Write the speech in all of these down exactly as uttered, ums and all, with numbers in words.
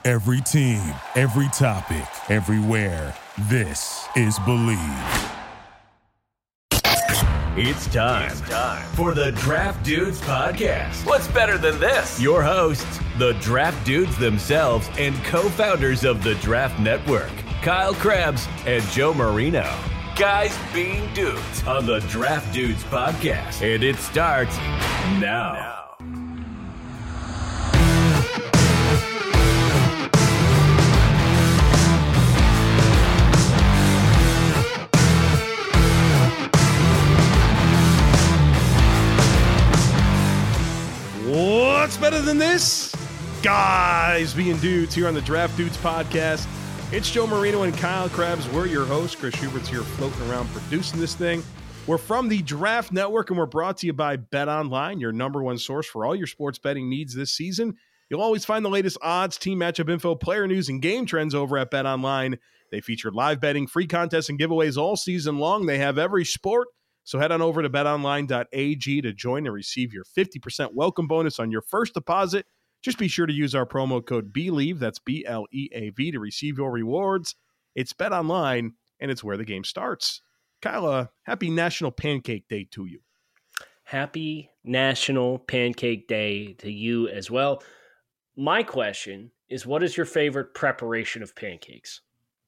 Every team, every topic, everywhere. This is Believe. It's time. it's time for the Draft Dudes Podcast. What's better than this? Your hosts, the Draft Dudes themselves and co-founders of the Draft Network, Kyle Krebs and Joe Marino. Guys being dudes on the Draft Dudes Podcast. And it starts now. now. What's better than this? Guys being dudes here on the Draft Dudes Podcast. It's Joe Marino and Kyle Krebs. We're your hosts. Chris Schubert's here floating around producing this thing. We're from the Draft Network, and we're brought to you by BetOnline, your number one source for all your sports betting needs this season. You'll always find the latest odds, team matchup info, player news, and game trends over at BetOnline. They feature live betting, free contests, and giveaways all season long. They have every sport. So head on over to bet online dot a g to join and receive your fifty percent welcome bonus on your first deposit. Just be sure to use our promo code BELIEVE, that's B L E A V, to receive your rewards. It's BetOnline, and it's where the game starts. Kyle, uh, happy National Pancake Day to you. Happy National Pancake Day to you as well. My question is, what is your favorite preparation of pancakes?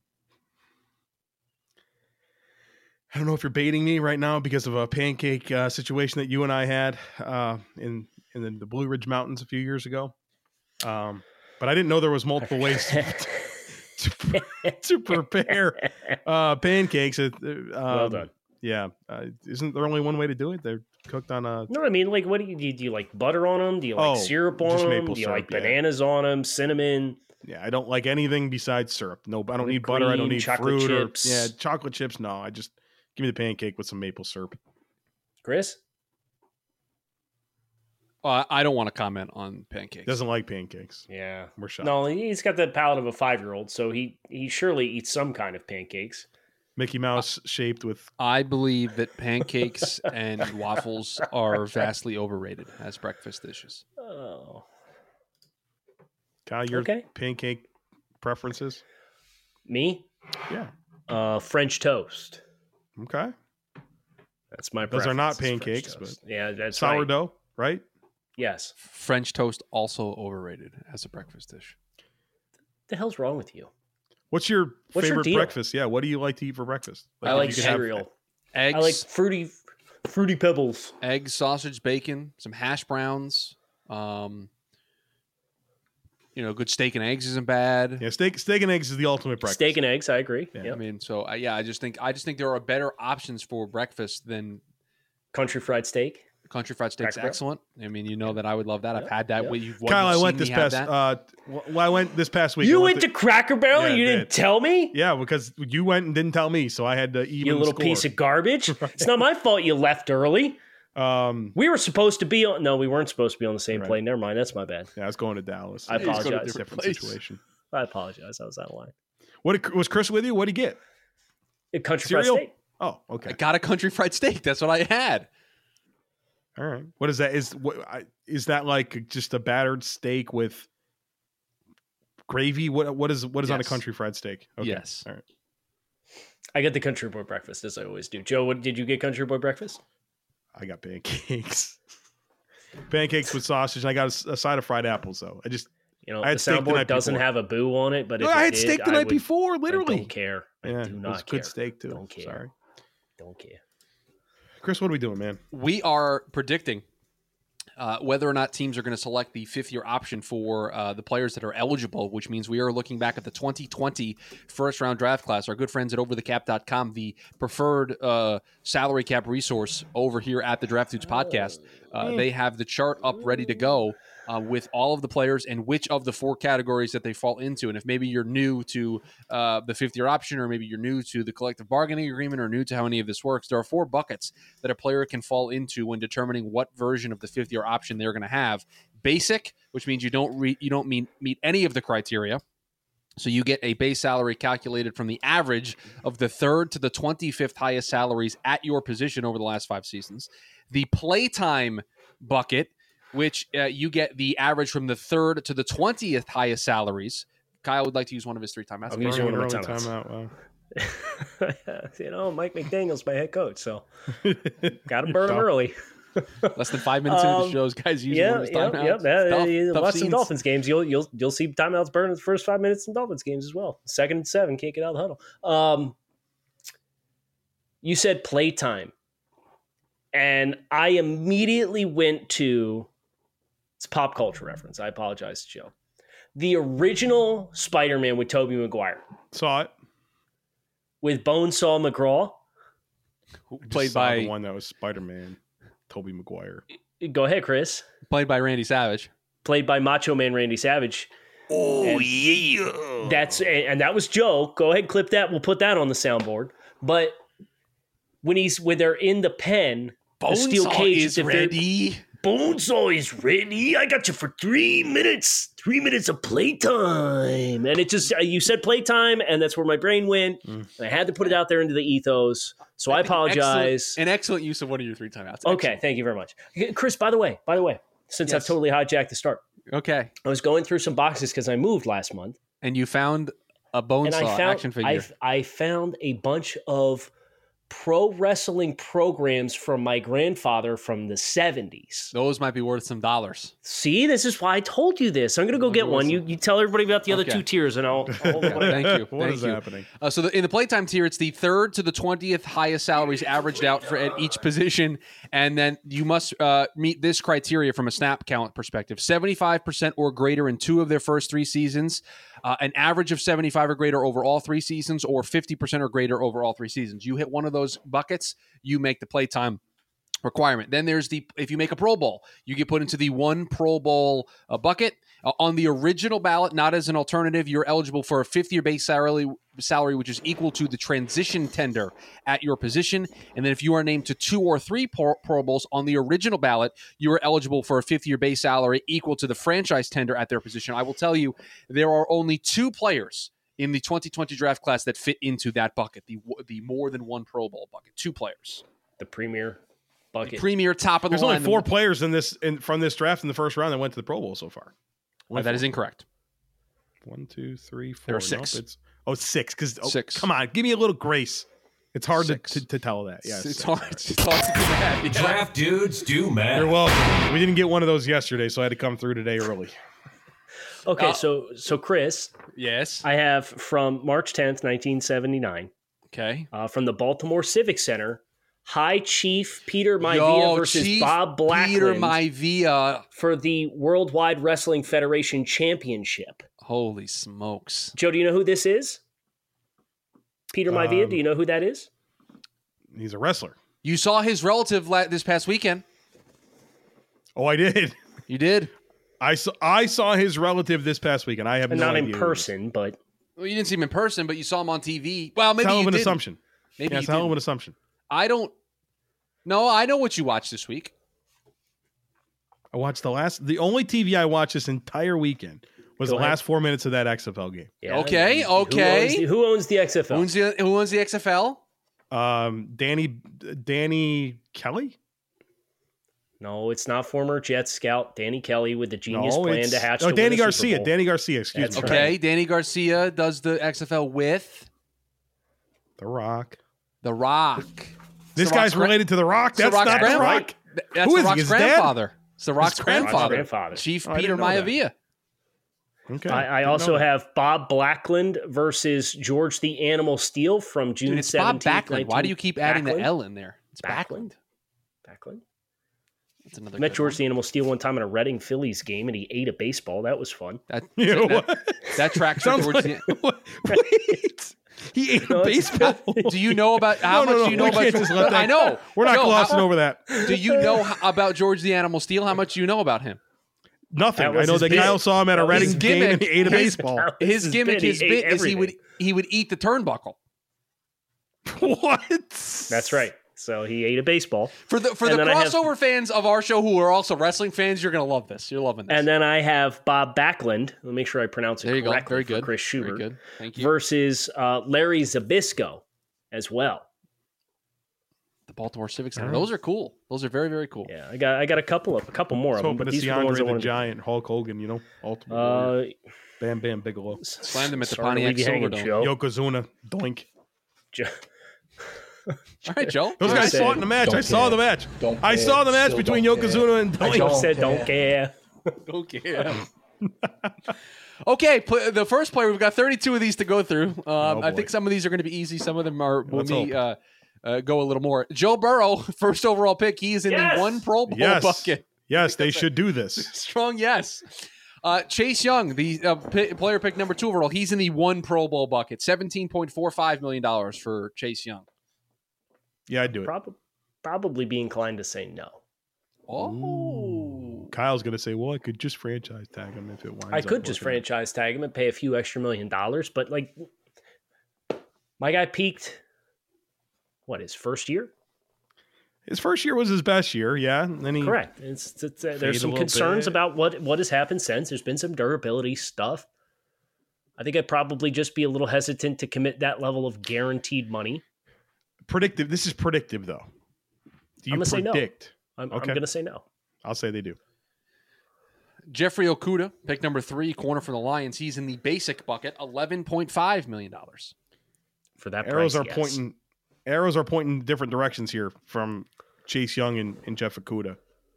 I don't know if you're baiting me right now because of a pancake uh, situation that you and I had uh, in in the, the Blue Ridge Mountains a few years ago. Um, but I didn't know there was multiple ways to, to, to prepare uh, pancakes. Uh, um, well done. Yeah. Uh, isn't there only one way to do it? They're cooked on a... No, I mean, like, what do you do? Do you like butter on them? Do you like oh, syrup on them? Do you syrup, like yeah. bananas on them? Cinnamon? Yeah, I don't like anything besides syrup. No, I don't Whipped need butter. cream, I don't need chocolate fruit. chips. Or, yeah, chocolate chips. No, I just... Give me the pancake with some maple syrup. Chris? Uh, I don't want to comment on pancakes. Doesn't like pancakes. Yeah. We're shocked. No, he's got the palate of a five-year-old, so he, he surely eats some kind of pancakes. Mickey Mouse shaped with... I believe that pancakes and waffles are vastly overrated as breakfast dishes. Oh. Kyle, your Okay. pancake preferences? Me? Yeah. Uh, French toast. Okay. That's my Those preference. are not is French pancakes, toast. but yeah, that's right. sourdough, right? Yes. French toast also overrated as a breakfast dish. What the hell's wrong with you? What's your What's your favorite deal? breakfast? Yeah, what do you like to eat for breakfast? I if like you could have- cereal. Eggs, I like fruity, fruity pebbles. eggs, sausage, bacon, some hash browns. Um, you know, good steak and eggs isn't bad. Yeah, steak, steak and eggs is the ultimate breakfast. Steak and eggs, I agree. Yeah. Yep. I mean, so uh, yeah, I just think I just think there are better options for breakfast than Country fried steak. country fried steak's Cracker Barrel? excellent. I mean, you know that I would love that. I've Yep. had that. Yep. With, you've, Kyle, I you've went seen this me have past. that. Uh, well, I went this past week. I You went to to- Cracker Barrel Yeah, and you I didn't did. tell me? yeah, because you went and didn't tell me, so I had to even You little score. piece of garbage. It's not my fault you left early. Um, We were supposed to be on. No, we weren't supposed to be on the same Right. plane. Never mind. That's my bad. yeah, I was going to Dallas. I It was apologize. a different Place. situation. I apologize. I was out of line. What did- was Chris with you? What did he get? A country Cereal? fried steak. Oh, okay. I got a country fried steak. That's what I had. All right. What is that? Is what I- is that like just a battered steak with gravy? What what is what is on a Yes. country fried steak? Okay. Yes. All right. I got the country boy breakfast as I always do. Joe, what did you get? Country boy breakfast? I got pancakes. Pancakes with sausage. And I got a, s- a side of fried apples though. I just You know, I had the steak the soundboard night doesn't before. have a boo on it, but if No, I it had did, steak the I night would- before. I Literally. don't care. I yeah, do it was not care. good steak too. Don't care. Sorry, Don't care. Chris. What are we doing, man? We are predicting uh, whether or not teams are going to select the fifth-year option for uh, the players that are eligible, which means we are looking back at the twenty twenty first-round draft class. Our good friends at over the cap dot com, the preferred uh, salary cap resource over here at the Draft Dudes podcast, uh, they have the chart up ready to go uh, with all of the players and which of the four categories that they fall into. And if maybe you're new to uh, the fifth-year option, or maybe you're new to the collective bargaining agreement, or new to how any of this works, there are four buckets that a player can fall into when determining what version of the fifth-year option they're going to have. Basic, which means you don't re- you don't meet, meet any of the criteria. So you get a base salary calculated from the average of the third to the twenty-fifth highest salaries at your position over the last five seasons. The playtime bucket, which uh, you get the average from the third to the twentieth highest salaries Kyle would like to use one of his three timeouts. I'm using one of my Early timeouts. timeout. Wow. You know, Mike McDaniel's my head coach, so got to burn him early. Less than five minutes into the Um, shows, guys using Yeah, one of his yeah, timeouts. yeah. That, Tough- you tough watch some scenes. Dolphins games. You'll you'll you'll see timeouts burn in the first five minutes in Dolphins games as well. Second and seven, can't get out of the huddle. Um, you said playtime, and I immediately went to it's a pop culture reference. I apologize, Joe. The original Spider-Man with Tobey Maguire Saw it. with Bonesaw McGraw. Just Played saw by the one that was Spider-Man, Tobey Maguire. Go ahead, Chris. played by Randy Savage. Played by Macho Man Randy Savage. Oh, yeah. That's and that was Joe. Go ahead, clip that. We'll put that on the soundboard. But when he's when they're in the pen, the steel Bonesaw cage is at the very- ready. Bonesaw is ready. I got you for three minutes. Three minutes of playtime. And it just, you said playtime, and that's where my brain went. Mm. And I had to put it out there into the ethos. So I apologize. Excellent, an excellent use of one of your three timeouts. Okay, Excellent. thank you very much. Chris, by the way, by the way, since I've Yes. totally hijacked the start, Okay. I was going through some boxes because I moved last month. And you found a And Bonesaw I found, action figure. I, I found a bunch of pro wrestling programs from my grandfather from the seventies. Those might be worth some dollars. See, this is why I told you this. I'm going to go get one. You you tell everybody about the other Okay. two tiers, and I'll. I'll Thank you. What Thank is you. happening? Uh, so the, in the playtime tier, it's the third to the twentieth highest salaries averaged out for at each position, and then you must uh, meet this criteria from a snap count perspective: seventy-five percent or greater in two of their first three seasons, uh, an average of seventy-five or greater over all three seasons, or fifty percent or greater over all three seasons. You hit one of those buckets, you make the playtime requirement. Then there's the if you make a Pro Bowl, you get put into the one Pro Bowl uh, bucket. Uh, on the original ballot, not as an alternative, you're eligible for a fifth-year base salary, salary, which is equal to the transition tender at your position. And then if you are named to two or three Pro, Pro Bowls on the original ballot, you are eligible for a fifth-year base salary equal to the franchise tender at their position. I will tell you, there are only two players in the twenty twenty draft class that fit into that bucket, the the more than one Pro Bowl bucket. Two players. the premier bucket. Premier top of the There's line. only four players in this in, from this draft in the first round that went to the Pro Bowl so far. Uh, that is incorrect. One, two, three, four. There are six. Nope, it's, oh, six. Because oh, Six. Come on, give me a little grace. It's hard to, Six. to, to tell that. Yeah, it's, six. hard. It's hard to do that. Yeah. Draft dudes do math. You're welcome. We didn't get one of those yesterday, so I had to come through today early. Okay, Uh, so so Chris, Yes. I have from March tenth, nineteen seventy-nine, Okay. uh, from the Baltimore Civic Center, High Chief Peter Maivia Yo, versus Chief Bob Blackland Peter Maivia. for the Worldwide Wrestling Federation Championship. Holy smokes. Joe, do you know who this is? Peter Maivia, Um, do you know who that is? He's a wrestler. You saw his relative la- this past weekend. Oh, I did. You did? I saw I saw his relative this past weekend. I have And no not idea in who it is. person, but Well, you didn't see him in person, but you saw him on T V. Well, maybe It's a hell you of an didn't. assumption. Maybe Yeah, you it's a hell of didn't. an assumption. I don't. No, I know what you watched this week. I watched the last. The only T V I watched this entire weekend was Go the ahead. last four minutes of that X F L game. yeah. Okay, Who owns okay. the, who owns the X F L? Who owns the, who owns the X F L? Um, Danny Danny Kelly. No, it's not former Jet scout Danny Kelly with the genius No, plan it's to hatch. oh to Danny win a Super Garcia. Bowl. Danny Garcia. Excuse That's me. right. Okay, Danny Garcia does the X F L with The Rock. The Rock. This The guy's Rock's gra- related to The Rock. It's the That's Rock's not The grandfather. Rock. That's Who the is he? Rock's His dad? grandfather. It's the Rock's grandfather. grandfather. grandfather. Chief Oh, I Peter didn't know that. Maivia. Okay. I, I Didn't also know that. have Bob Blackland versus George the Animal Steel from June Dude, it's Bob seventeenth. Backlund. Why do you keep adding the Backlund? L in there? It's Backlund. Backlund. Backlund. That's another I met good George one. the Animal Steel one time in a Reading Phillies game, and he ate a baseball. That was fun. That, You know that, what? that tracks for Sounds George. like, the, what? Wait. He ate No, a it's- baseball. do you know about how No, no, much no, do you know we about? can't just let that- I know. We're not Joe, glossing how- over that. Do you know h- about George the Animal Steel? How much do you know about him? Nothing. That I was know his that bit. Kyle saw him at a That was Reading his game and gimmick. he ate a His- baseball. His his gimmick, bit. He his ate bit is he would everything. he would eat the turnbuckle. What? That's right. So he ate a baseball. For the for And the then I have- crossover fans of our show who are also wrestling fans, you're gonna love this. You're loving this. And then I have Bob Backlund. Let me make sure I pronounce it there you go. correctly Very for good. Chris Schubert. Very good. Thank you. Versus uh, Larry Zabisco as well. the Baltimore Civic Center. Those are cool. Those are very, very cool. Yeah, I got I got a couple of a couple more I was of them, hoping but to these see are the ones I Andre the wanted to- Giant, Hulk Hogan, you know, Ultimate Uh, Warrior. Bam Bam Bigelow. Slammed him at the sorry to Pontiac leave you hanging, Silverdome. Joe. Yokozuna, doink. Jo- All right, Joe. Those I guys said, fought in the match. I don't saw care. the match. Don't I care. saw the match Still between don't care. Yokozuna and I Doink. just said care. don't care. Okay. Okay, pl- the first player, we've got thirty-two of these to go through. Um, Oh, I boy. think some of these are going to be easy. Some of them are will Let's me hope. uh, uh, go a little more. Joe Burrow, first overall pick. He is in Yes! the one Pro Bowl Yes. bucket. Yes, they should do this. Strong yes. Uh, Chase Young, the uh, p- player pick number two overall. He's in the one Pro Bowl bucket. seventeen point four five million dollars for Chase Young. Yeah, I'd do it. Probably probably be inclined to say no. Oh. Kyle's going to say, well, I could just franchise tag him if it winds I up could just working out. franchise tag him and pay a few extra million dollars, but like my guy peaked what, his first year? His first year was his best year, yeah. And then he Correct. It's, it's, uh, Fade there's a some little concerns bit. about what what has happened since. There's been some durability stuff. I think I'd probably just be a little hesitant to commit that level of guaranteed money. predictive. This is predictive, though. Do you I'm gonna say no. predict? I'm, Okay. I'm going to say no. I'll say they do. Jeffrey Okuda, pick number three, corner for the Lions. He's in the basic bucket, eleven point five million dollars. For that Arrows price, are yes. pointing. Arrows are pointing different directions here from Chase Young and, and Jeff Okuda.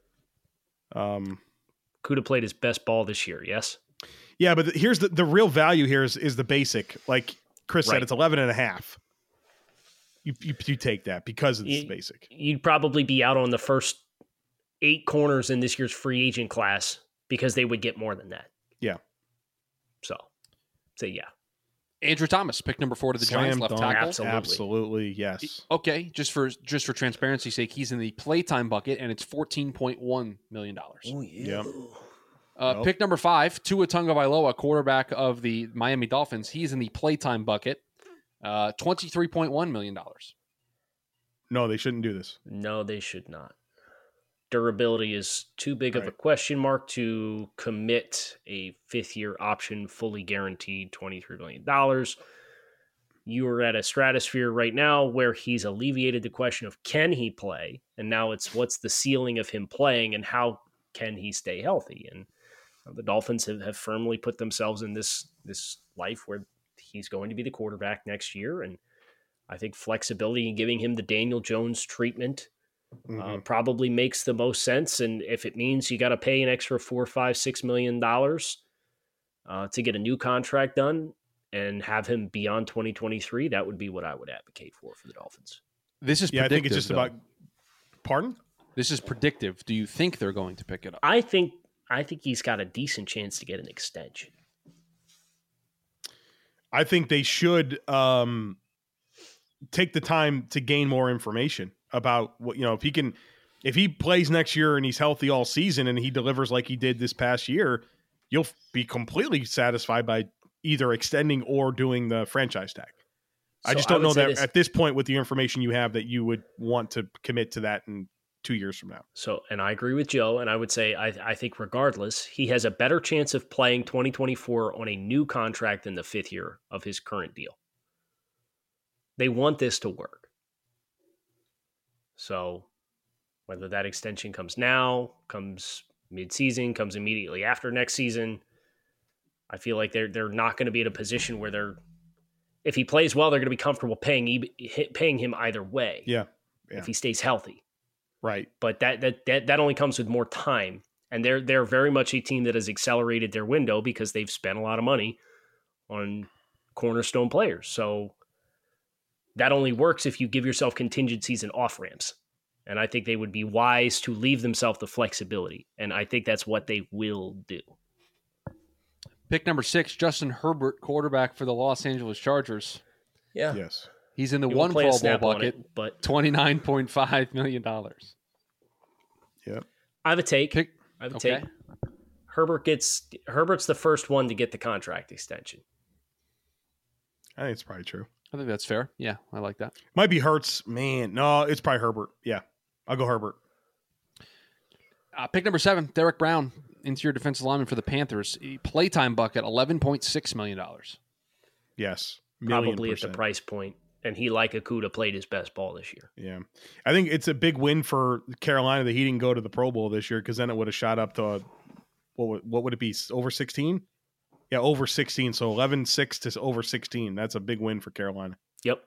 Um, Kuda played his best ball this year, yes? yeah, but the, here's the, the real value here is, is the basic. Like Chris Right. said, it's eleven and a half. You, you, you take that because it's You- basic. You'd probably be out on the first eight corners in this year's free agent class because they would get more than that. Yeah. So, say yeah. Andrew Thomas, pick number four to the Slam Giants, left dunk. tackle. Absolutely. Absolutely, yes. Okay, just for just for transparency's sake, he's in the playtime bucket, and it's fourteen point one million dollars. Yeah. Uh, Nope. Pick number five, Tua Tagovailoa, quarterback of the Miami Dolphins. He's in the playtime bucket, uh, twenty-three point one million dollars. No, they shouldn't do this. No, they should not. Durability is too big of a Right. question mark to commit a fifth year option, fully guaranteed twenty-three million dollars. You are at a stratosphere right now where he's alleviated the question of can he play? And now it's what's the ceiling of him playing and how can he stay healthy? And the Dolphins have, have firmly put themselves in this, this life where he's going to be the quarterback next year. And I think flexibility and giving him the Daniel Jones treatment uh, Mhm. probably makes the most sense. And if it means you got to pay an extra four, five, six million dollars uh, to get a new contract done and have him beyond twenty twenty-three, that would be what I would advocate for for the Dolphins. This is Yeah, I think it's predictive, just though. about. Pardon? This is predictive. Do you think they're going to pick it up? I think I think he's got a decent chance to get an extension. I think they should um, take the time to gain more information about what, you know, if he can, if he plays next year and he's healthy all season and he delivers like he did this past year, you'll be completely satisfied by either extending or doing the franchise tag. I So just don't would know say that this- at this point with the information you have that you would want to commit to that in two years from now. So, and I agree with Joe, and I would say I, I think regardless, he has a better chance of playing twenty twenty-four on a new contract than the fifth year of his current deal. They want this to work. So, whether that extension comes now, comes mid-season, comes immediately after next season, I feel like they're they're not going to be in a position where they're, if he plays well, they're going to be comfortable paying e- paying him either way. Yeah. Yeah. If he stays healthy. Right. But that that that that only comes with more time, and they're they're very much a team that has accelerated their window because they've spent a lot of money on cornerstone players. So that only works if you give yourself contingencies and off ramps, and I think they would be wise to leave themselves the flexibility, and I think that's what they will do. Pick number six, Justin Herbert, quarterback for the Los Angeles Chargers. Yeah, Yes. He's in the He one won't play Pro a Bowl snap on bucket, it, but twenty-nine point five million dollars. Yeah. I have a take. Pick, I have a okay. take. Herbert gets Herbert's the first one to get the contract extension. I think it's probably true. I think that's fair. Yeah, I like that. Might be Hurts. Man, no, it's probably Herbert. Yeah. I'll go Herbert. Uh, pick number seven, Derek Brown, interior defensive lineman for the Panthers. A playtime bucket, eleven point six million dollars. Yes. Million Probably at the percent. price point And he, like Okudah, played his best ball this year. Yeah. I think it's a big win for Carolina that he didn't go to the Pro Bowl this year, because then it would have shot up to, uh, what, would, what would it be, over sixteen? Yeah, over sixteen. So eleven six to over sixteen. That's a big win for Carolina. Yep.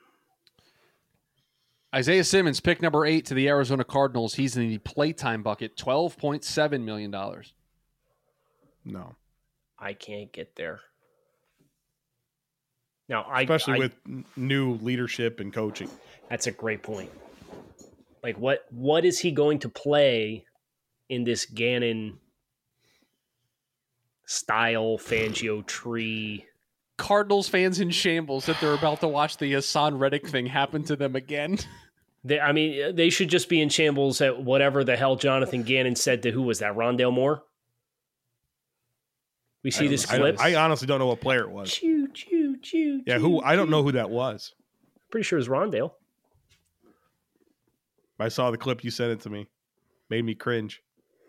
Isaiah Simmons, pick number eight to the Arizona Cardinals. He's in the playtime bucket, twelve point seven million dollars. No. I can't get there. Now, I Especially I, with new leadership and coaching. That's a great point. Like, what what is he going to play in this Gannon style Fangio tree? Cardinals fans in shambles that they're about to watch the Hassan Reddick thing happen to them again. They, I mean, they should just be in shambles at whatever the hell Jonathan Gannon said to, who was that, Rondale Moore? We see this I, clip. I honestly don't know what player it was. Choo, choo, choo, Yeah, choo, who? I don't choo. know who that was. Pretty sure it's Rondale. I saw the clip, you sent it to me. Made me cringe.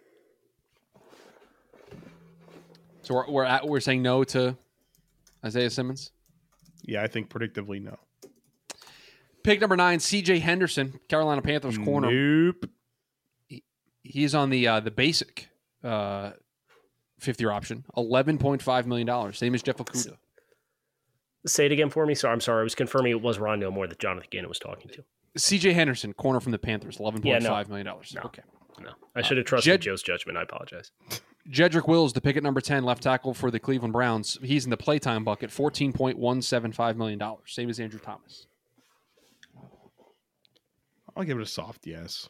So we're we're, at, we're saying no to Isaiah Simmons. Yeah, I think predictably no. Pick number nine, C J Henderson, Carolina Panthers corner. Nope. He, he's on the uh, the basic uh, fifth-year option, eleven point five million dollars, same as Jeff Okudah. Say it again for me. Sorry, I'm sorry. I was confirming it was Rondale Moore that Jonathan Gannon was talking to. C J Henderson, corner from the Panthers, eleven point five million dollars. No. Okay. No, I should have trusted Jed- Joe's judgment. I apologize. Jedrick Wills, the pick at number ten, left tackle for the Cleveland Browns. He's in the playtime bucket, fourteen point one seven five million dollars, same as Andrew Thomas. I'll give it a soft yes.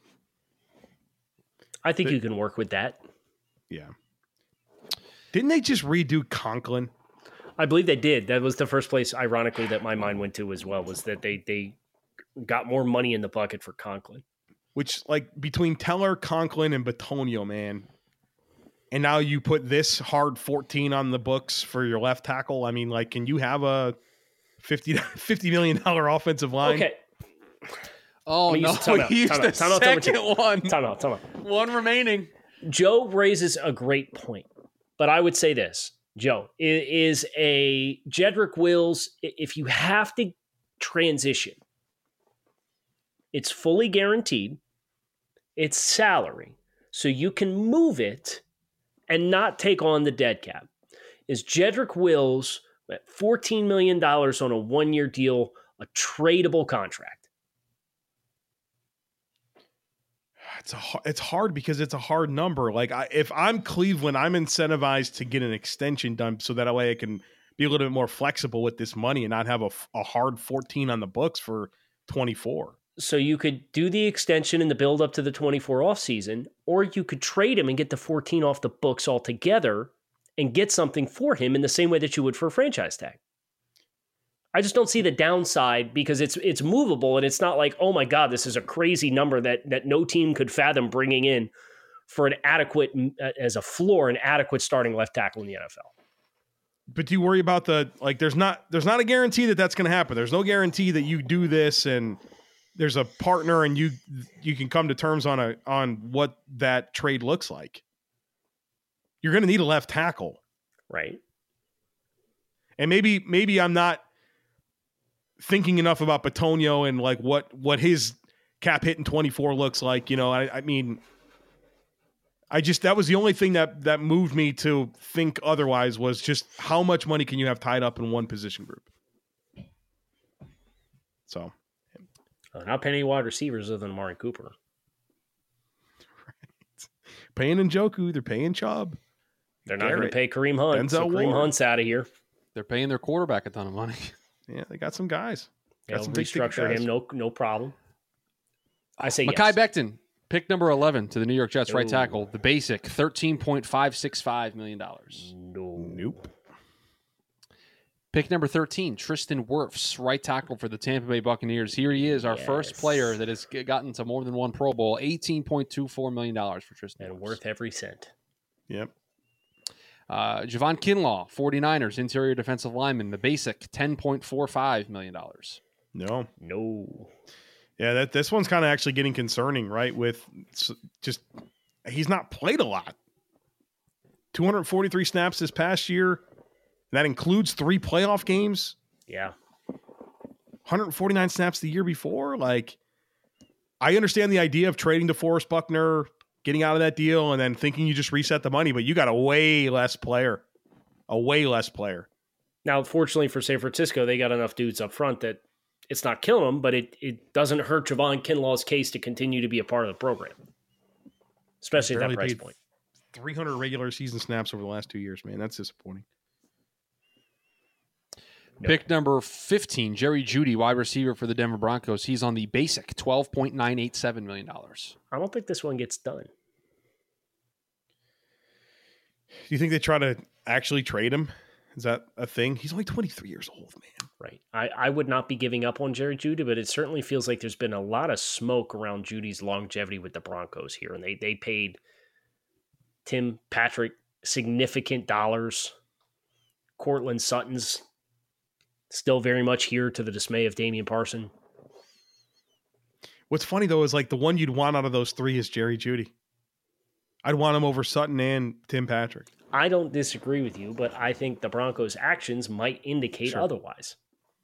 I think But- you can work with that. Yeah. Didn't they just redo Conklin? I believe they did. That was the first place, ironically, that my mind went to as well, was that they they got more money in the bucket for Conklin. Which, like, between Teller, Conklin, and Bitonio, man. And now you put this hard fourteen on the books for your left tackle. I mean, like, can you have a fifty, fifty million dollars offensive line? Okay. Oh, Let me no. use the timeout, He's timeout, the timeout, timeout, second timeout. one. Time out, time out. One remaining. Joe raises a great point, but I would say this, Joe, i- is a Jedrick Wills, i- if you have to transition, it's fully guaranteed, it's salary, so you can move it and not take on the dead cap. Is Jedrick Wills at fourteen million dollars on a one-year deal, a tradable contract? It's a, har- it's hard because it's a hard number. Like, I, if I'm Cleveland, I'm incentivized to get an extension done so that way I can be a little bit more flexible with this money and not have a, f- a hard fourteen on the books for twenty-four. So you could do the extension and the build up to the twenty-four offseason, or you could trade him and get the fourteen off the books altogether and get something for him in the same way that you would for a franchise tag. I just don't see the downside because it's it's movable and it's not like, oh my God, this is a crazy number that that no team could fathom bringing in for an adequate, as a floor, an adequate starting left tackle in the N F L. But do you worry about the, like, there's not, there's not a guarantee that that's going to happen. There's no guarantee that you do this and there's a partner and you, you can come to terms on a, on what that trade looks like. You're going to need a left tackle. Right. And maybe, maybe I'm not thinking enough about Bitonio and like what, what his cap hit in twenty-four looks like. You know, I, I mean, I just, that was the only thing that, that moved me to think otherwise, was just how much money can you have tied up in one position group? So. Uh, not paying any wide receivers other than Amari Cooper. Right. Paying Njoku, they're paying Chubb. They're not going to Garrett, pay Kareem Hunt. Denzel So Kareem Ward. Hunt's out of here. They're paying their quarterback a ton of money. Yeah, they got some guys. Got They'll some big ticket restructure guys. him, no no problem. I say Mekhi yes. Becton, pick number eleven to the New York Jets, right Ooh. tackle. The basic, thirteen point five six five million dollars. No. Nope. Pick number thirteen, Tristan Wirfs, right tackle for the Tampa Bay Buccaneers. Here he is, our first Yes. player that has g- gotten to more than one Pro Bowl. eighteen point two four million dollars for Tristan And Wirfs. worth every cent. Yep. Uh, Javon Kinlaw, 49ers, interior defensive lineman. The basic, ten point four five million dollars. No. No. Yeah, that this one's kind of actually getting concerning, right? With s- just he's not played a lot. two hundred forty-three snaps this past year. That includes three playoff games. Yeah. hundred forty-nine snaps the year before. Like, I understand the idea of trading to Forrest Buckner, getting out of that deal, and then thinking you just reset the money, but you got a way less player, a way less player. Now, fortunately for San Francisco, they got enough dudes up front that it's not killing them, but it, it doesn't hurt Javon Kinlaw's case to continue to be a part of the program, especially at that price point. three hundred regular season snaps over the last two years, man. That's disappointing. Pick number fifteen, Jerry Jeudy, wide receiver for the Denver Broncos. He's on the basic, twelve point nine eight seven million dollars. I don't think this one gets done. Do you think they try to actually trade him? Is that a thing? He's only twenty-three years old, man. Right. I, I would not be giving up on Jerry Jeudy, but it certainly feels like there's been a lot of smoke around Judy's longevity with the Broncos here. And they, they paid Tim Patrick significant dollars. Cortland Sutton's still very much here to the dismay of Damian Parson. What's funny, though, is like the one you'd want out of those three is Jerry Jeudy. I'd want him over Sutton and Tim Patrick. I don't disagree with you, but I think the Broncos' actions might indicate Sure. otherwise.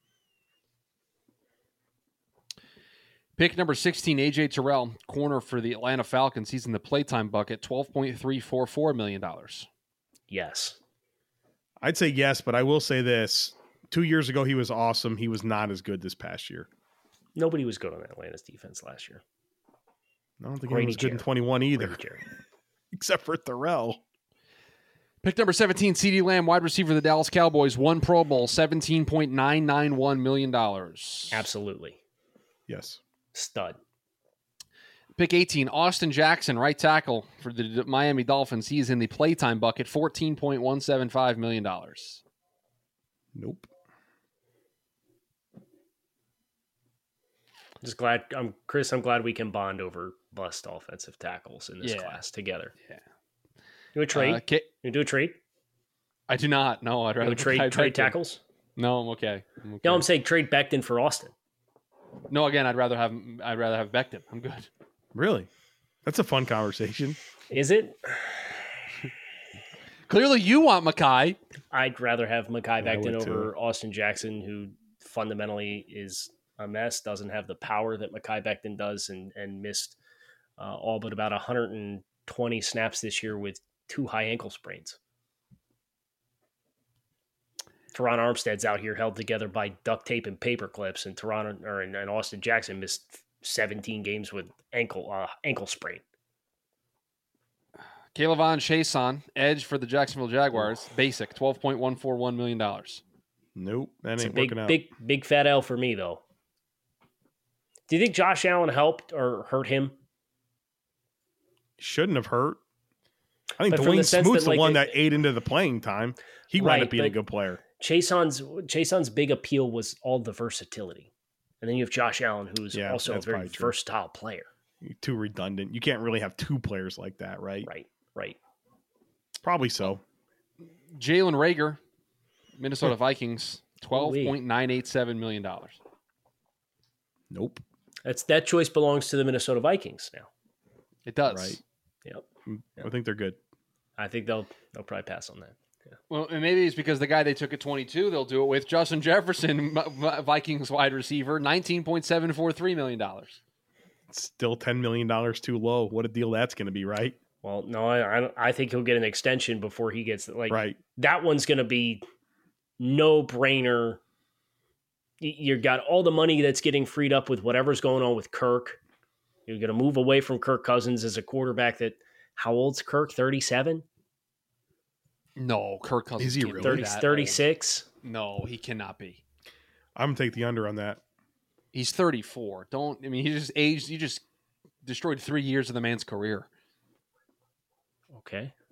Pick number sixteen, A J Terrell, corner for the Atlanta Falcons. He's in the playtime bucket, twelve point three four four million dollars. Yes. I'd say yes, but I will say this. Two years ago, he was awesome. He was not as good this past year. Nobody was good on Atlanta's defense last year. I don't think Grady he was good in Jarrett. twenty-one either, Grady Jarrett. except for Thorell. Pick number seventeen, CeeDee Lamb, wide receiver of the Dallas Cowboys, one Pro Bowl, seventeen point nine nine one million dollars. Absolutely. Yes. Stud. Pick eighteen, Austin Jackson, right tackle for the Miami Dolphins. He is in the playtime bucket, fourteen point one seven five million dollars. Nope. Just glad, I'm Chris, I'm glad we can bond over bust offensive tackles in this Yeah. class together. Yeah. Do a trade? Uh, K- you do a trade? I do not. No, I'd You rather do a trade, I'd trade rather- tackles? No, I'm okay. I'm okay. No, I'm saying trade Becton for Austin. No, again, I'd rather have I'd rather have Beckham. I'm good. Really? That's a fun conversation. Is it? Clearly, you want Mackay. I'd rather have Mekhi I Becton would over too. Austin Jackson, who fundamentally is a mess, doesn't have the power that Mekhi Becton does, and and missed uh, all but about one hundred twenty snaps this year with two high ankle sprains. Teron Armstead's out here held together by duct tape and paper clips, and Teron or and, and Austin Jackson missed seventeen games with ankle uh, ankle sprain. Kayvon Chason, edge for the Jacksonville Jaguars, basic, twelve point one four one million dollars. Nope. That It's a ain't big, working out. big, big fat L for me, though. Do you think Josh Allen helped or hurt him? Shouldn't have hurt. I think But from the Dwayne sense Smoot's that, the like, one it- that ate into the playing time. He wound Right, up being a but- good player. Chaseon's Chaseon's big appeal was all the versatility, and then you have Josh Allen, who's Yeah, also a that's very probably true. versatile player. Too redundant. You can't really have two players like that, right? Right, right. Probably so. Jalen Rager, Minnesota Vikings, twelve point nine eight seven million dollars. Nope. That's that choice belongs to the Minnesota Vikings now. It does. Right. Yep. I think they're good. I think they'll they'll probably pass on that. Yeah. Well, and maybe it's because the guy they took at twenty-two, they'll do it with Justin Jefferson, Vikings wide receiver, nineteen point seven four three million dollars. Still ten million dollars too low. What a deal that's going to be, right? Well, no, I I, don't- I think he'll get an extension before he gets like Right. that one's going to be no brainer. You got all the money that's getting freed up with whatever's going on with Kirk. You're going to move away from Kirk Cousins as a quarterback that, how old's Kirk? thirty-seven? No, Kirk Cousins. Is he can't be really? thirty, that old. thirty-six? No, he cannot be. I'm going to take the under on that. He's thirty-four. Don't, I mean, he just aged, you just destroyed three years of the man's career. Okay.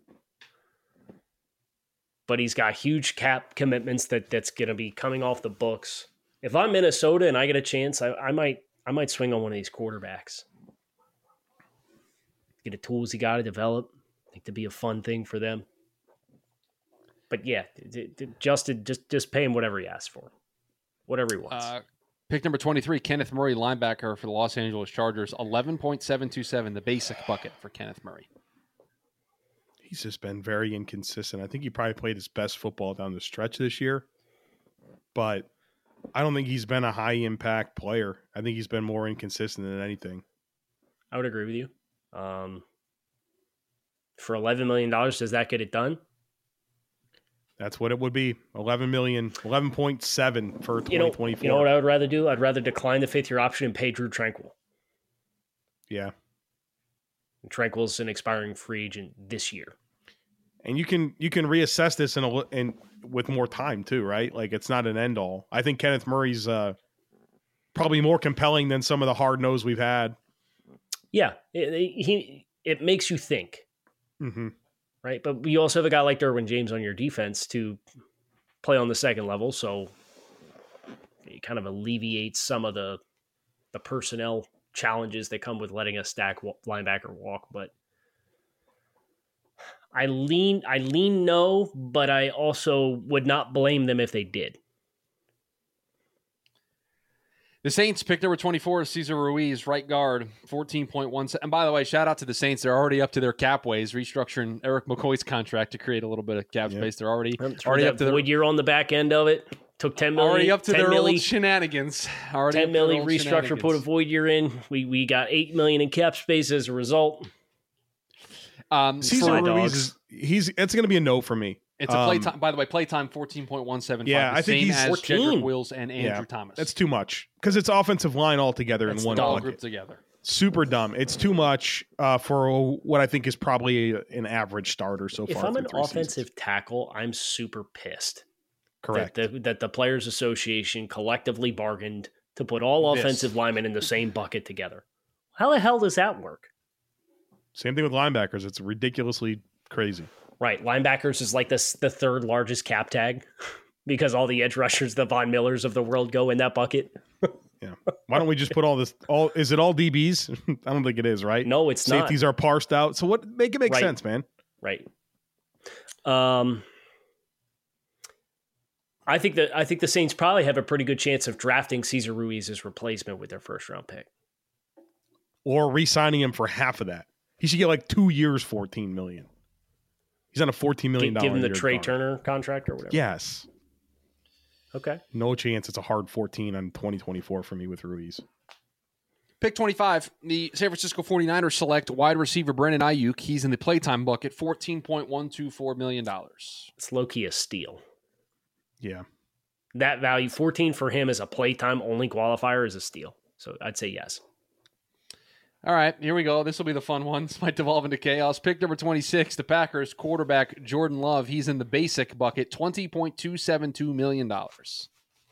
But he's got huge cap commitments that that's going to be coming off the books. If I'm Minnesota and I get a chance, I, I might I might swing on one of these quarterbacks. Get the tools you got to develop. I think to be a fun thing for them. But yeah, d- d- Justin, just just pay him whatever he asks for, whatever he wants. Uh, pick number twenty-three, Kenneth Murray, linebacker for the Los Angeles Chargers, eleven point seven two seven, the basic bucket for Kenneth Murray. He's just been very inconsistent. I think he probably played his best football down the stretch this year. But I don't think he's been a high impact player. I think he's been more inconsistent than anything. I would agree with you. Um, for eleven million dollars, does that get it done? That's what it would be. eleven million, eleven point seven for twenty twenty-four. You know, you know what I would rather do? I'd rather decline the fifth year option and pay Drew Tranquil. Yeah. Tranquil's an expiring free agent this year. And you can you can reassess this in a in with more time too, right? Like it's not an end all. I think Kenneth Murray's uh, probably more compelling than some of the hard nose we've had. Yeah, it, it, he it makes you think. Mm-hmm. Right, but you also have a guy like Derwin James on your defense to play on the second level, so it kind of alleviates some of the the personnel challenges that come with letting a stack linebacker walk. But I lean, I lean no, but I also would not blame them if they did. The Saints picked number twenty-four, Cesar Ruiz, right guard, fourteen point one. And by the way, shout out to the Saints. They're already up to their cap ways, restructuring Eric McCoy's contract to create a little bit of cap space. Yep. They're already, already up to their void year on the back end of it. Took ten million. Already up to their milli, old shenanigans. Already ten million restructure, put a void year in. We we got eight million in cap space as a result. Um, Cesar Ruiz is he's it's going to be a no for me. It's a play time. By the way, playtime fourteen point one seven five. Yeah, I think he's as fourteen. Jedrick Wills and Andrew yeah, Thomas. That's too much because it's offensive line altogether That's in one all bucket. grouped together. Super dumb. It's too much uh, for what I think is probably a, an average starter so if far. If I'm an offensive seasons. tackle, I'm super pissed. Correct. That the, that the Players Association collectively bargained to put all This. offensive linemen in the same bucket together. How the hell does that work? Same thing with linebackers. It's ridiculously crazy. Right. Linebackers is like this, the third largest cap tag because all the edge rushers, the Von Millers of the world go in that bucket. Yeah. Why don't we just put all this all is it all D Bs? I don't think it is, right? No, it's Safeties not. Safeties are parsed out. So what make it make right. sense, man. Right. Um I think that I think the Saints probably have a pretty good chance of drafting Cesar Ruiz's replacement with their first round pick. Or re-signing him for half of that. He should get like two years, fourteen million. He's on a fourteen million dollars. Give him the Trey contract. Turner contract or whatever. Yes. Okay. No chance. It's a hard fourteen on twenty twenty-four for me with Ruiz. Pick twenty-five, the San Francisco forty-niners select wide receiver Brandon Ayuk. He's in the playtime bucket, fourteen point one two four million dollars. It's low-key a steal. Yeah. That value, fourteen for him as a playtime only qualifier is a steal. So I'd say yes. All right, here we go. This will be the fun one. This might devolve into chaos. Pick number twenty-six, the Packers quarterback Jordan Love. He's in the basic bucket, twenty point two seven two million dollars.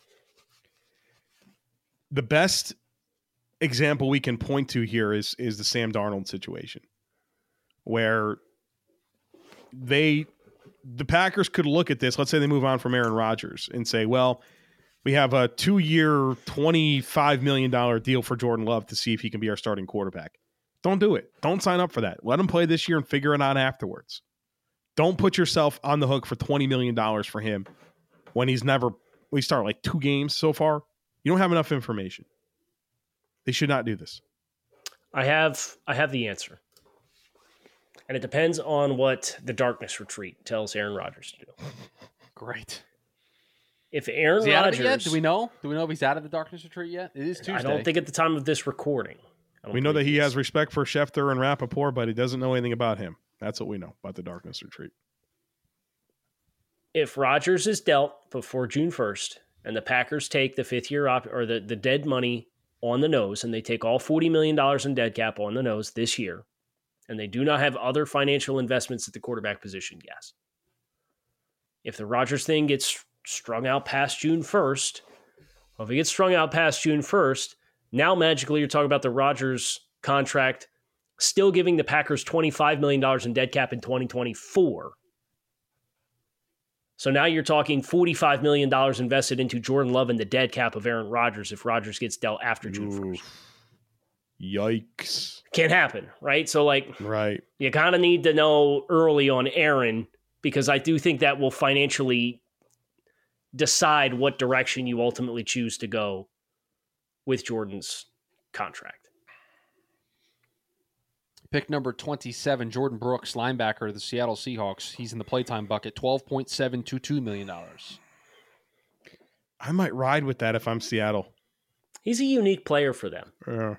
The best example we can point to here is is the Sam Darnold situation, where they the Packers could look at this. Let's say they move on from Aaron Rodgers and say, well, we have a two-year, twenty-five million dollars deal for Jordan Love to see if he can be our starting quarterback. Don't do it. Don't sign up for that. Let him play this year and figure it out afterwards. Don't put yourself on the hook for twenty million dollars for him when he's never – we start like two games so far. You don't have enough information. They should not do this. I have I have the answer. And it depends on what the Darkness Retreat tells Aaron Rodgers to do. Great. If Aaron is he Rodgers, out of it yet? Do we know? Do we know if he's out of the Darkness Retreat yet? It is Tuesday. I don't think at the time of this recording. We know that he has respect for Schefter and Rappaport, but he doesn't know anything about him. That's what we know about the Darkness Retreat. If Rodgers is dealt before June first and the Packers take the fifth year op or the, the dead money on the nose and they take all forty million dollars in dead cap on the nose this year and they do not have other financial investments at the quarterback position, yes. If the Rodgers thing gets strung out past June first, well, if it gets strung out past June first, now magically you're talking about the Rodgers contract still giving the Packers twenty-five million dollars in dead cap in twenty twenty-four. So now you're talking forty-five million dollars invested into Jordan Love and the dead cap of Aaron Rodgers if Rodgers gets dealt after June first. Yikes. Can't happen, right? So, like, right. You kind of need to know early on Aaron because I do think that will financially decide what direction you ultimately choose to go with Jordan's contract. Pick number twenty-seven, Jordan Brooks, linebacker of the Seattle Seahawks. He's in the playtime bucket, twelve point seven two two million dollars. I might ride with that if I'm Seattle. He's a unique player for them. Yeah.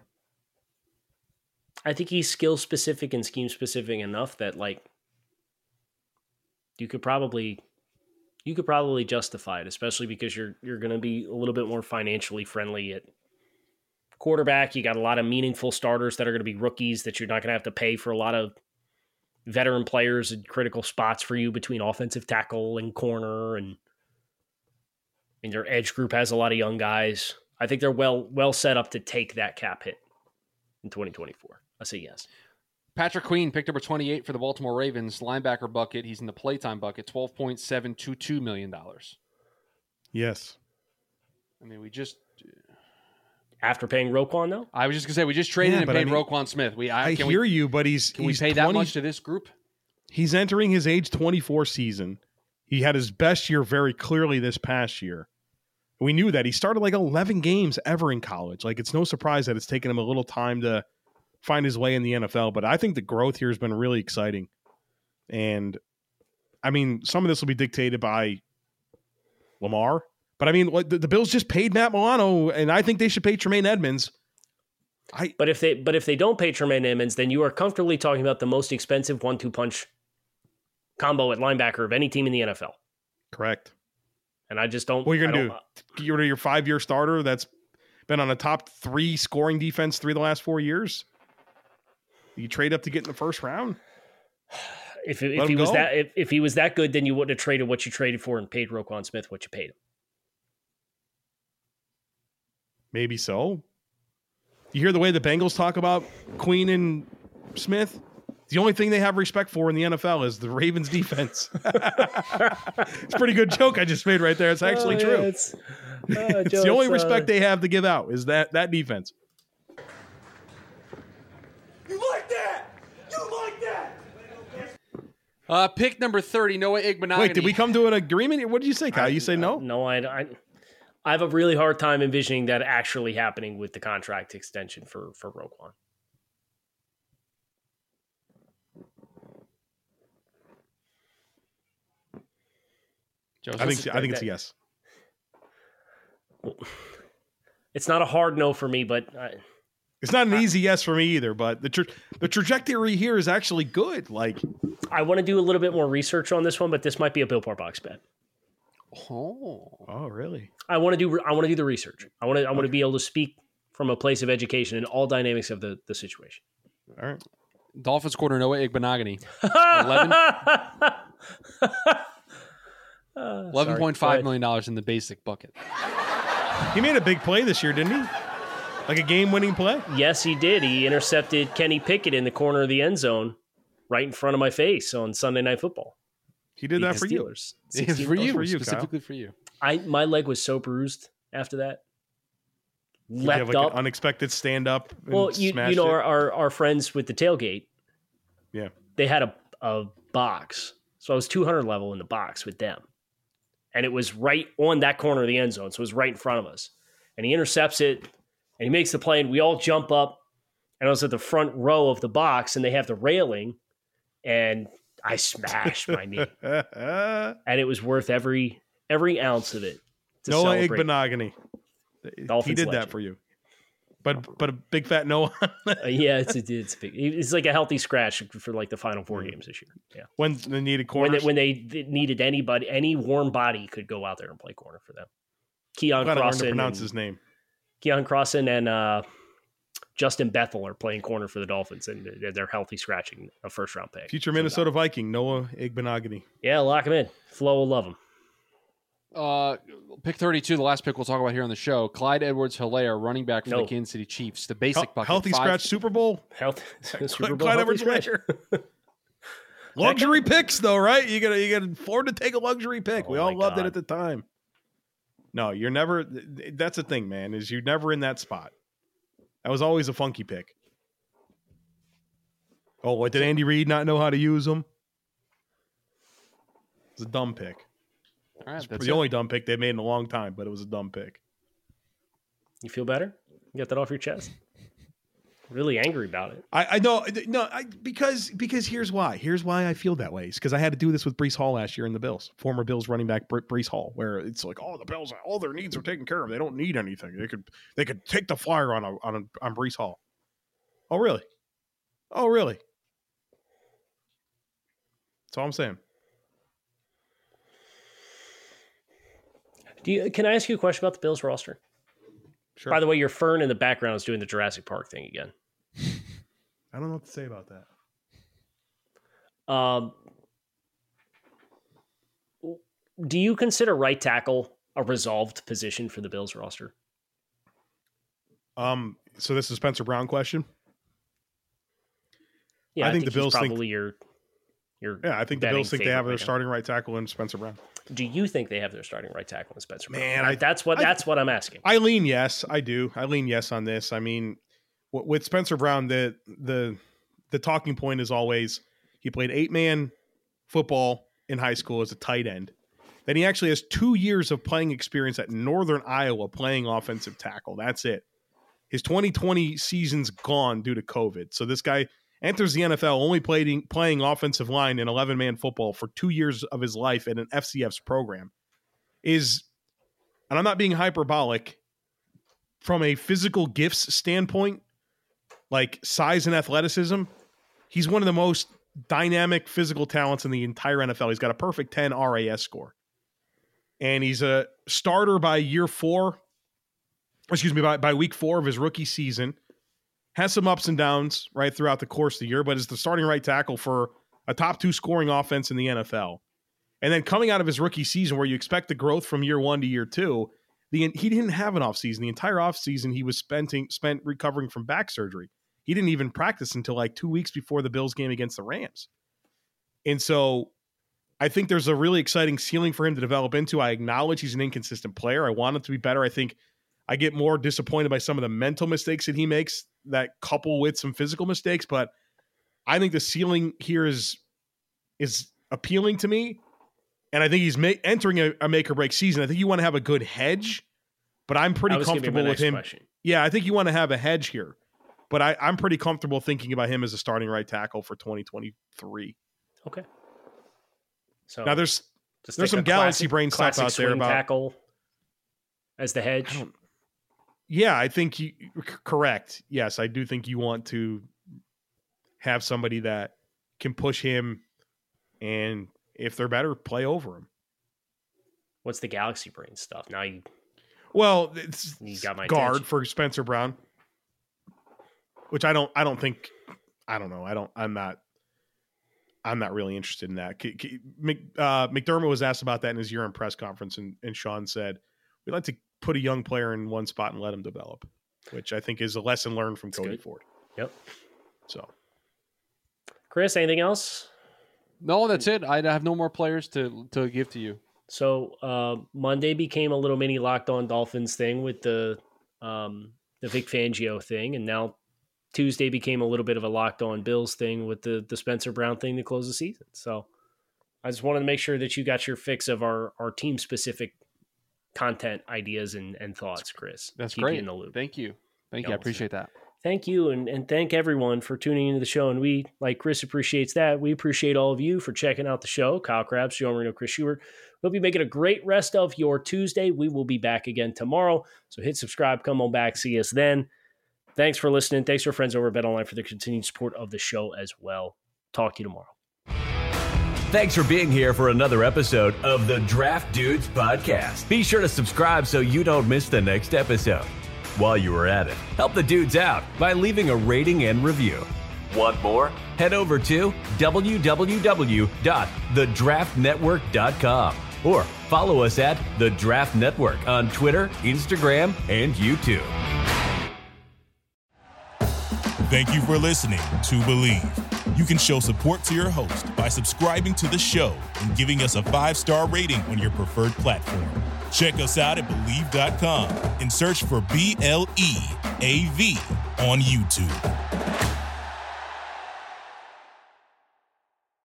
I think he's skill specific and scheme specific enough that like you could probably you could probably justify it, especially because you're you're going to be a little bit more financially friendly at quarterback. You got a lot of meaningful starters that are going to be rookies that you're not going to have to pay for a lot of veteran players in critical spots for you between offensive tackle and corner, and and your edge group has a lot of young guys. I think they're well well set up to take that cap hit in twenty twenty-four. I say yes. Patrick Queen, pick number twenty-eight for the Baltimore Ravens, linebacker bucket. He's in the playtime bucket, twelve point seven two two million dollars. Yes. I mean, we just... After paying Roquan, though? I was just going to say, we just traded Yeah, and but paid I mean, Roquan Smith. We, I, I can hear we, you, but he's Can he's we pay twenty, that much to this group? He's entering his age twenty-four season. He had his best year very clearly this past year. We knew that. He started like eleven games ever in college. Like, it's no surprise that it's taken him a little time to find his way in the N F L. But I think the growth here has been really exciting. And, I mean, some of this will be dictated by Lamar. But, I mean, the, the Bills just paid Matt Milano, and I think they should pay Tremaine Edmonds. I, But if they but if they don't pay Tremaine Edmonds, then you are comfortably talking about the most expensive one two punch combo at linebacker of any team in the N F L. correct. And I just don't. What are you I going to don't- do? Get rid of your five-year starter that's been on a top three scoring defense three of the last four years? You trade up to get in the first round? If, Let if him he was go. that if, if he was that good, then you wouldn't have traded what you traded for and paid Roquan Smith what you paid him. Maybe so. You hear the way the Bengals talk about Queen and Smith? The only thing they have respect for in the N F L is the Ravens defense. It's a pretty good joke I just made right there. It's actually Oh, true. yeah, it's uh, It's Joe, the only it's, respect uh, they have to give out is that that defense. You like that? You like that? Uh, pick number thirty, Noah Igbenogany. Wait, did we come to an agreement? What did you say, Kyle? You say no? No, I, I I have a really hard time envisioning that actually happening with the contract extension for for Roquan. Joseph? I think I think that- it's a yes. It's not a hard no for me, but I, It's not an easy yes for me either, but the tra- the trajectory here is actually good. Like, I want to do a little bit more research on this one, but this might be a Bill Box bet. Oh. oh, really? I want to do I want to do the research. I want to I want to be able to speak from a place of education in all dynamics of the, the situation. All right. Dolphins quarter Noah Igbenogany. eleven eleven point five million dollars in the basic bucket. He made a big play this year, didn't he? Like a game-winning play? Yes, he did. He intercepted Kenny Pickett in the corner of the end zone right in front of my face on Sunday Night Football. He did that Beat for the you. Steelers. It's for That was you, for you, Kyle. specifically for you. I my leg was so bruised after that. Did you Leapt have like up. an unexpected stand-up and Well, you, smashed you know, it? our, our, our friends with the tailgate, Yeah. they had a, a box. So I was two hundred level in the box with them. And it was right on that corner of the end zone. So it was right in front of us. And he intercepts it, and he makes the play, and we all jump up. And I was at the front row of the box, and they have the railing, and I smashed my knee. And it was worth every every ounce of it. To Noah celebrate. Igbenogany. He Dolphins did that legend. for you. But but a big fat no. Uh, yeah, it's it's, it's big. It's like a healthy scratch for like the final four games this year. Yeah, when they needed when corners. they, when they needed anybody, any warm body could go out there and play corner for them. Keon I'm glad I learned to Crossan, pronounce and, his name. Keon Crossan and uh, Justin Bethel are playing corner for the Dolphins, and they're, they're healthy scratching a first round pick. Future So, Minnesota Viking, Noah Igbenogany. yeah, lock him in. Flo will love him. Uh, pick thirty-two, the last pick we'll talk about here on the show. Clyde Edwards-Helaire, running back for No. the Kansas City Chiefs. The basic Hel- bucket. healthy five- scratch Super Bowl. Health, Super Clyde Bowl healthy Edwards-Helaire. scratch. Luxury picks, though, right? You gotta you gotta afford to take a luxury pick. Oh we all my loved it God. at the time. No, you're never. That's the thing, man. Is you're never in that spot. That was always a funky pick. Oh, what did Andy Reid not know how to use them? It's a dumb pick. All right, It's that's the it. only dumb pick they've made in a long time, but it was a dumb pick. You feel better? You got that off your chest? really angry about it. I, I know, no, I, because because here's why. Here's why I feel that way. It's because I had to do this with Breece Hall last year in the Bills, former Bills running back Breece Hall, where it's like, oh, the Bills, all their needs are taken care of. They don't need anything. They could they could take the flyer on a, on a, on Breece Hall. Oh, really? Oh, really? That's all I'm saying. Do you? Can I ask you a question about the Bills roster? Sure. By the way, your fern in the background is doing the Jurassic Park thing again. I don't know what to say about that. Um, do you consider right tackle a resolved position for the Bills roster? Um. So this is a Spencer Brown question. Yeah, I, I think, think the Bills probably think, your your yeah, I think the Bills think they have their right starting right tackle in Spencer Brown. Do you think they have their starting right tackle in Spencer Brown? Man, I, that's what I, that's what I'm asking. I lean yes, I do. I lean yes on this. I mean, w- with Spencer Brown, the the the talking point is always he played eight man football in high school as a tight end. Then he actually has two years of playing experience at Northern Iowa playing offensive tackle. That's it. His twenty twenty season's gone due to COVID. So this guy enters the N F L only playing playing offensive line in eleven man football for two years of his life in an F C F's program. Is, and I'm not being hyperbolic, from a physical gifts standpoint, like size and athleticism, he's one of the most dynamic physical talents in the entire N F L. He's got a perfect ten R A S score. And he's a starter by year four, excuse me, by, by week four of his rookie season. Has some ups and downs right throughout the course of the year, but is the starting right tackle for a top two scoring offense in the N F L. And then coming out of his rookie season where you expect the growth from year one to year two, the he didn't have an offseason. The entire offseason he was spent, spent recovering from back surgery. He didn't even practice until like two weeks before the Bills game against the Rams. And so I think there's a really exciting ceiling for him to develop into. I acknowledge he's an inconsistent player. I want him to be better. I think I get more disappointed by some of the mental mistakes that he makes that couple with some physical mistakes, but I think the ceiling here is is appealing to me, and I think he's ma- entering a, a make or break season. I think you want to have a good hedge, but I'm pretty comfortable with him. Question. Yeah, I think you want to have a hedge here, but I, I'm pretty comfortable thinking about him as a starting right tackle for twenty twenty-three. Okay. So now there's there's some galaxy classic, brain stuff out there about tackle as the hedge. I Yeah, I think you correct. Yes, I do think you want to have somebody that can push him, and if they're better, play over him. What's the galaxy brain stuff? Now you, well, it's you got my guard attention. For Spencer Brown, which I don't. I don't think. I don't know. I don't. I'm not. I'm not really interested in that. Uh, McDermott was asked about that in his year-end press conference, and, and Sean said, "We'd like to put a young player in one spot and let him develop," which I think is a lesson learned from Cody good. Ford. Yep. So, Chris, anything else? No, that's it. I have no more players to to give to you. So uh, Monday became a little mini Locked On Dolphins thing with the um, the Vic Fangio thing, and now Tuesday became a little bit of a Locked On Bills thing with the the Spencer Brown thing to close the season. So I just wanted to make sure that you got your fix of our our team specific content ideas and, and thoughts, Chris. That's Keep great. You in the loop. Thank you. Thank you. I appreciate that. Thank you, and, and thank everyone for tuning into the show. And we, like Chris appreciates that, we appreciate all of you for checking out the show. Kyle Krabs, Joe Marino, Chris Schubert. Hope you make it a great rest of your Tuesday. We will be back again tomorrow. So hit subscribe, come on back, see us then. Thanks for listening. Thanks to our friends over at BetOnline for their continued support of the show as well. Talk to you tomorrow. Thanks for being here for another episode of the Draft Dudes Podcast. Be sure to subscribe so you don't miss the next episode. While you are at it, help the dudes out by leaving a rating and review. Want more? Head over to w w w dot the draft network dot com or follow us at The Draft Network on Twitter, Instagram, and YouTube. Thank you for listening to Believe. You can show support to your host by subscribing to the show and giving us a five-star rating on your preferred platform. Check us out at Believe dot com and search for B L E A V on YouTube.